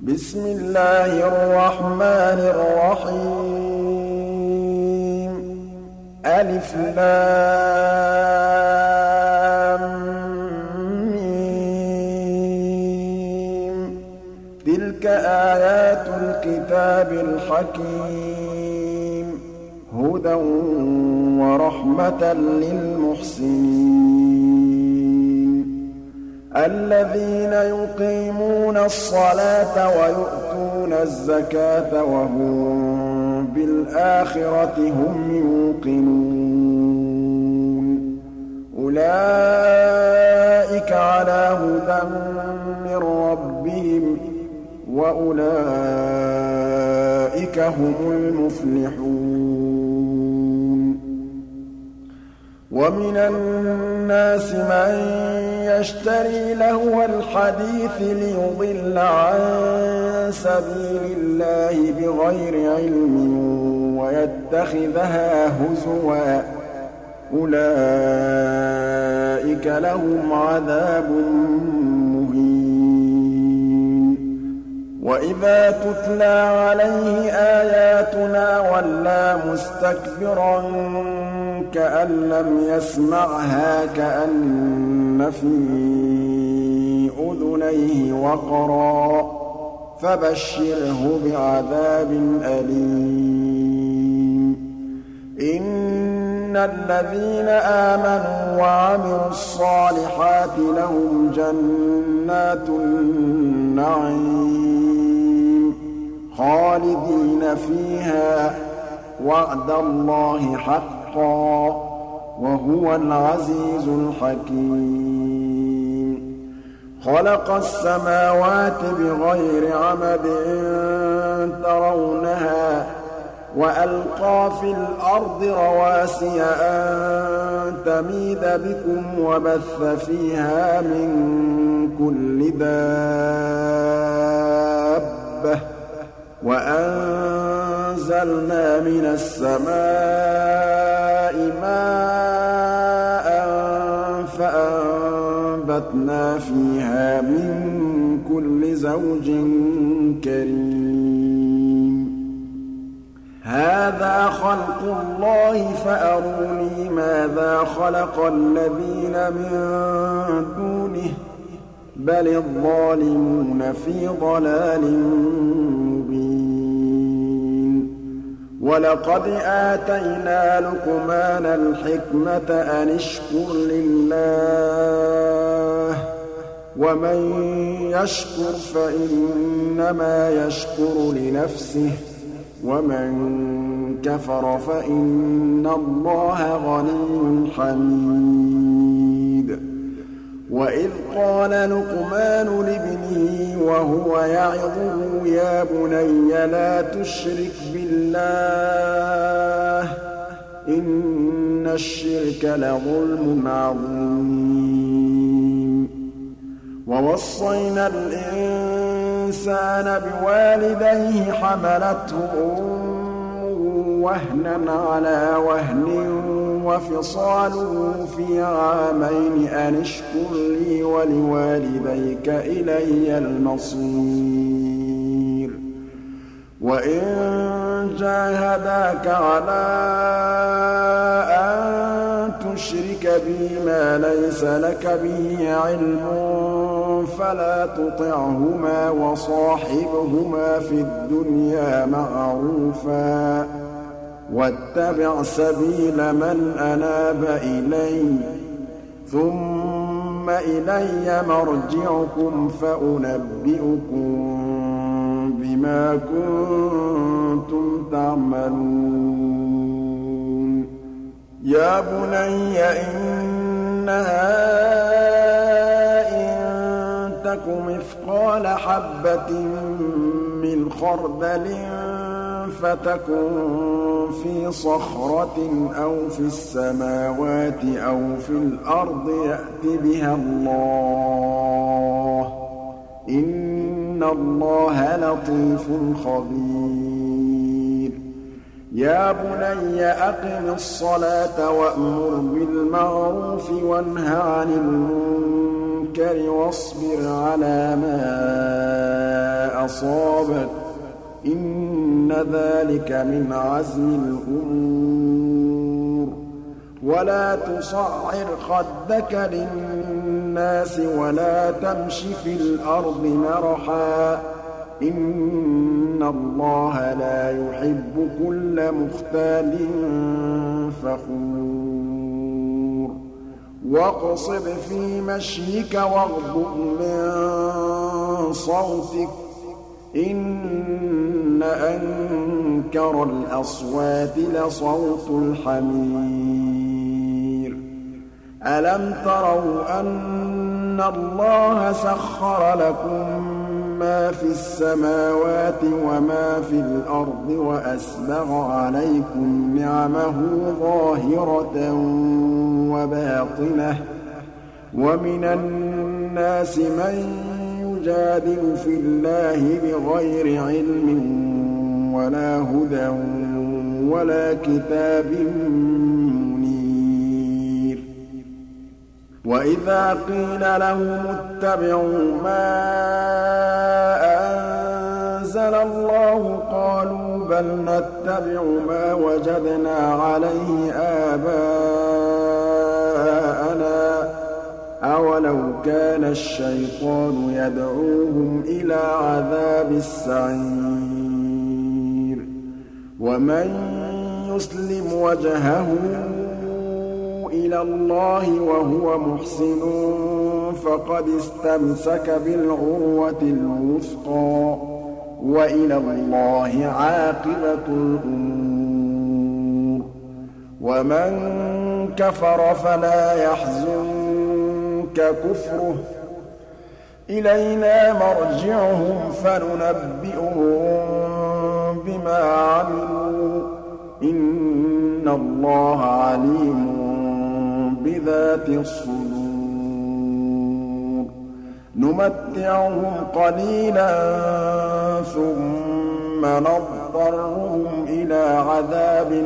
بسم الله الرحمن الرحيم ألف لام ميم تلك آيات الكتاب الحكيم هدى ورحمة للمحسنين الذين يقيمون الصلاة ويؤتون الزكاة وهم بالآخرة هم يوقنون أولئك على هدى من ربهم وأولئك هم المفلحون ومن الناس من يشتري لهو الحديث ليضل عن سبيل الله بغير علم ويتخذها هزوا أولئك لهم عذاب مهين وإذا تتلى عليه آياتنا ولى مستكبرا كأن لم يسمعها كأن في أذنيه وقرا فبشره بعذاب أليم إن الذين آمنوا وعملوا الصالحات لهم جنات النعيم خالدين فيها وعد الله حقا وهو العزيز الحكيم خلق السماوات بغير عمد ترونها وألقى في الأرض رواسي أن تميد بكم وبث فيها من كل دابة وأنزلنا من السماء ماء فأنبتنا فيها من كل زوج كريم هذا خلق الله فأروني ماذا خلق الذين من دونه بل الظالمون في ضلال مبين ولقد آتينا لقمان الحكمة أن اشكر لله ومن يشكر فإنما يشكر لنفسه ومن كفر فإن الله غني حميد وإذ قال لقمان لابنه وهو يعظه يا بني لا تشرك بالله إن الشرك لظلم عظيم ووصينا الإنسان بوالديه حملته أمه وهنا على وهن وفصاله في عامين أن اشكر لي ولوالديك إلي المصير وإن جاهداك على أن تشرك بي ما ليس لك به علم فلا تطعهما وصاحبهما في الدنيا معروفا واتبع سبيل من أناب إلي ثم إلي مرجعكم فأنبئكم بما كنتم تعملون يا بني إنها إن تك مثقال حبة من خردل فتكن في صخرة أو في السماوات أو في الأرض يأت بها الله إن الله لطيف خبير يا بني أقم الصلاة وأمر بالمعروف وانه عن المنكر المنكر واصبر على ما أصابك إن ذلك من عزم الأمور ولا تصعر خدك للناس ولا تمش في الأرض مرحا إن الله لا يحب كل مختال فخور واقصد في مشيك واغضض من صوتك إن أنكر الأصوات لصوت الحمير ألم تروا أن الله سخر لكم ما في السماوات وما في الأرض وأسبغ عليكم نعمه ظاهرة وباطنة ومن الناس من يجادل في الله بغير علم ولا هدى ولا كتاب منير وإذا قيل لهم اتبعوا ما أنزل الله قالوا بل نتبع ما وجدنا عليه آباءنا أولو كان الشيطان يدعوهم إلى عذاب السعير ومن يسلم وجهه إلى الله وهو محسن فقد استمسك بالعروة الوثقى وإلى الله عاقبة الأمور ومن كفر فلا يحزنك كفره إلينا مرجعهم فننبئهم بما عملوا إن الله عليم بذات الصدور نمتعهم قليلا ثم نضطرهم إلى عذاب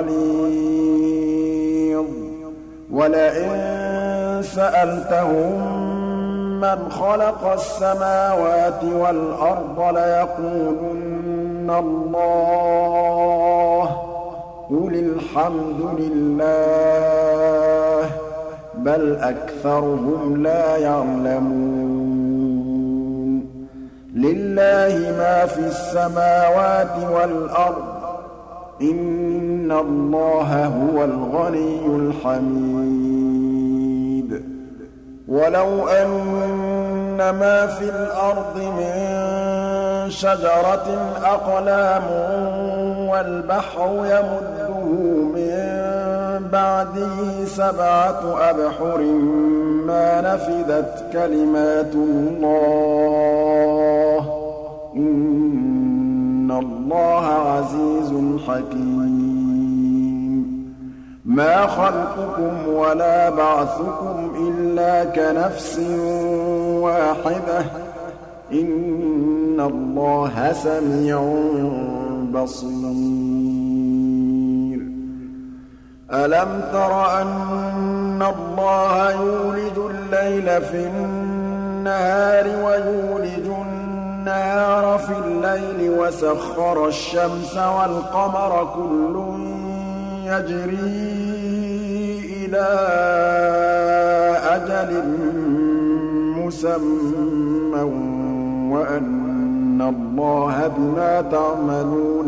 غليظ ولئن سألتهم من خلق السماوات والأرض ليقولن الله قل الحمد لله بل أكثرهم لا يعلمون لله ما في السماوات والأرض إن الله هو الغني الحميد ولو أن ما في الأرض من شجرة أقلام والبحر يمده من بعده 7 أبحر ما نفدت كلمات الله إن الله عزيز حكيم ما خلقكم ولا بعثكم إلا كنفس واحدة إن الله سميع بصير ألم تر أن الله يولج الليل في النهار ويولج النهار في الليل وسخر الشمس والقمر كل يجري إلى أجل مسمى وأن الله بما تعملون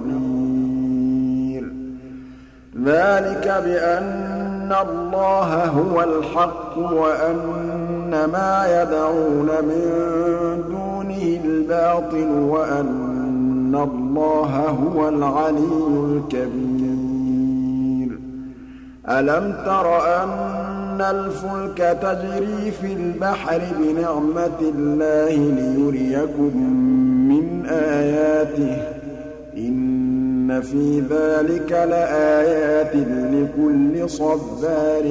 خبير ذلك بأن الله هو الحق وأن ما يدعون من دونه الباطل وأن الله هو العلي الكبير ألم تر أن الفلك تجري في البحر بنعمة الله ليريكم من آياته إن في ذلك لآيات لكل صبار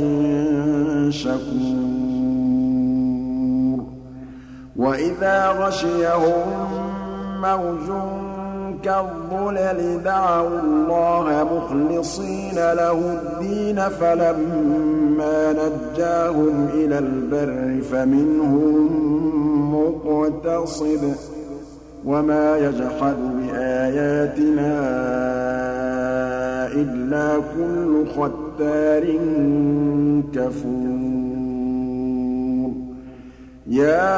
شكور وإذا غشيهم موج كالظلل دعوا الله مخلصين له الدين فلما نجاهم إلى البر فمنهم مقتصد وما يجحد بآياتنا إلا كل ختار كفور يا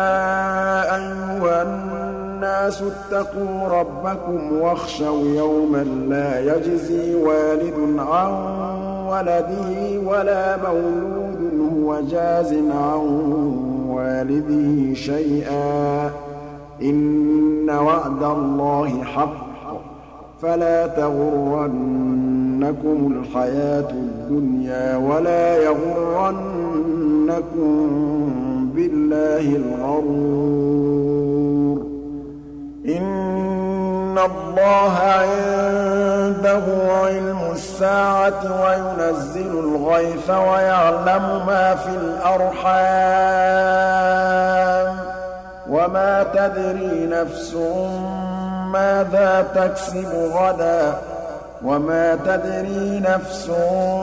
أيها الناس اتقوا ربكم واخشوا يوما لا يجزي والد عن ولده ولا مولود هو جاز عن والده شيئا إن وعد الله حق فلا تغرنكم الحياة الدنيا ولا يغرنكم بالله الغرور إن الله عنده علم الساعة وينزل الغيث ويعلم ما في الأرحام وما تدري نفس ماذا تكسب غدا وما تدري نفس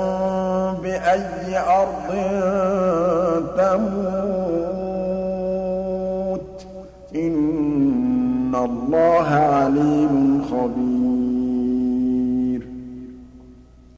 بأي أرض تموت إن الله عليم خبير